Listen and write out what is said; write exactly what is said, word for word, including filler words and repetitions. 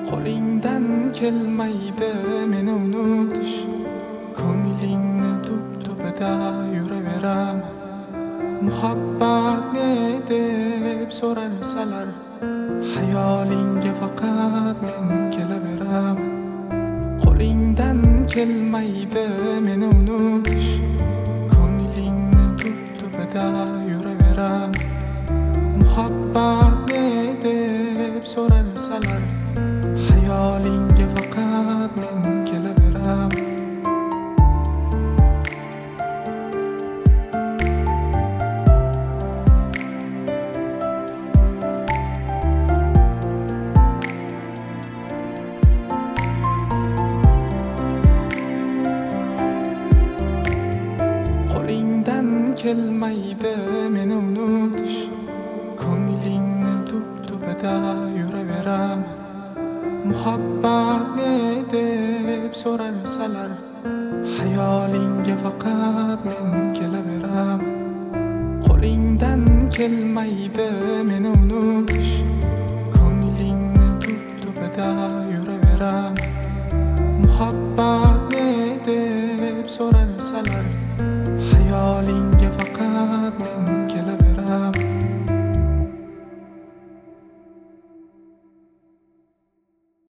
Qo'lingdan kelmaydi meni unutish, ko'nglingni tub-tubida yuraveraman. Muhabbat ne deb so'ralsalar, xayolingga faqat men kelaveraman. Qo'lingdan kelmaydi meni unutish, ko'nglingni tub-tubida yuraveraman. Muhabbat ne deb so'ralsalar, xayolingga faqat men kelaveraman. Qo'lingdan kelmaydi meni unutish, ko'nglingni tub-tubida yuraveraman. Muhabbat ne deb so'ralsalar, xayolingga faqat men kelaveraman. Qo'lingdan kelmaydi meni unutish, ko'nglingni tub-tubida yuraveraman. Muhabbat ne deb so'ralsalar, xayolingga faqat men